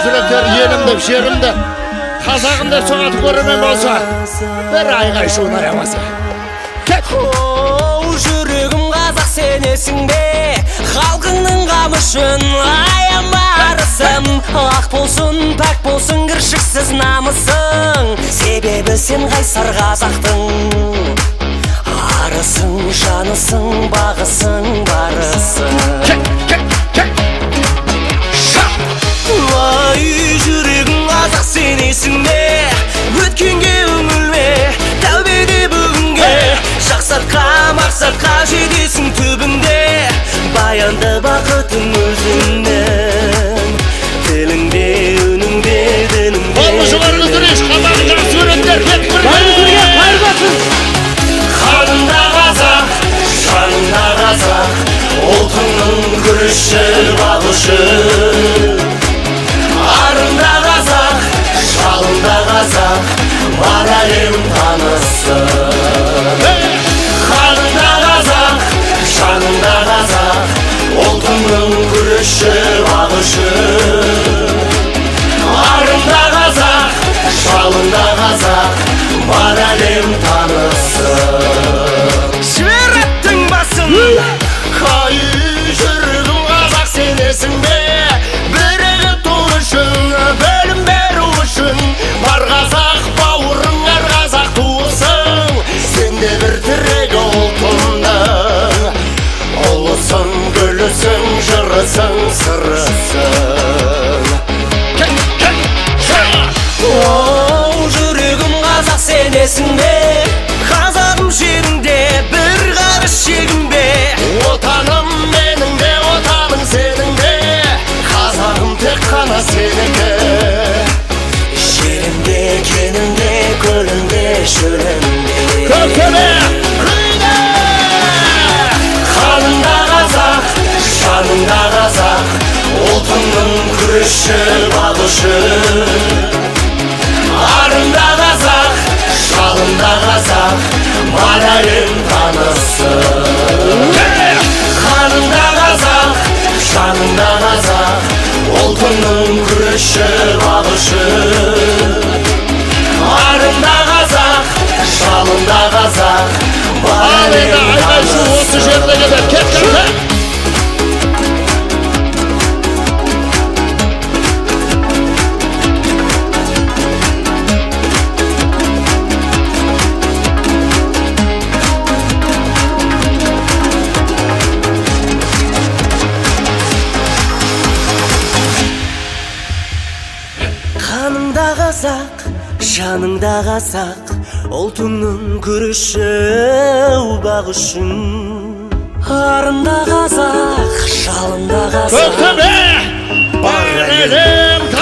суреттер елім деп жерім деп қазағым деп соғатып көрермен болса бір айғай шуын аямаса кет. Жүрегім қазақ сенесің бе, халқыңның қамы үшін аямарсың. Ақ болсын, пәк болсын, кіршіксіз намысың, себебі сен қайсар қазақтың арысың, жанысың, бағысың, барысың. Ай, жүрегім қазақ сенесің бе, өткенге үңілме, тәубеде бүгінге, жақсатқа, мақсатқа жетесің түбінде, баянды бақытың өзіңнен, тіліңде, үніңде, діліңде. Болмы жоғарғы түреш, қазағы жақсы өреттер, кет қанында қазақ, жанында қазақ, ұлтыңның күріші, бағышы. Арында қазақ, жалында қазақ, бар әлем танысың. Қанында қазақ, жанында қазақ, ұлтыңның күріші, бағышы. Арында қазақ, жалында қазақ, бар әлем танысың. Жібереттің басын, Ай, жүрегім қазақ сенесің бе, бірігіп тұр үшін, бөлім беру үшін, бар қазақ бауырың, әр қазақ туысың, сенде бір тірегі ұлтыңның, ұлысың, гүлісің, жырысың, сырысың. жүрегім қазақ сенесің бе, қазағым жеріңде, бір қарыс шегім бе. Отаным менің де, отаның сенің де, қазағым тек қана сенікі. Жерімде, кенімде, көлімде, шөлімде. Көктөбе! Қанында қазақ, жанында қазақ, ұлтыңның күріші, бағышы. Арында қазақ, жалында қазақ, бар әлем танысың. Қанында қазақ, жанында қазақ, ұлтыңның күріші, бағышы. Арында қазақ, жалында қазақ, бар әлем танысың. Осы жерде келеді, кет. Қанында қазақ, жанында қазақ, ұлтыңның күріші, бағышың. Арында қазақ, жалында қазақ, Көктөбе! Бар әлем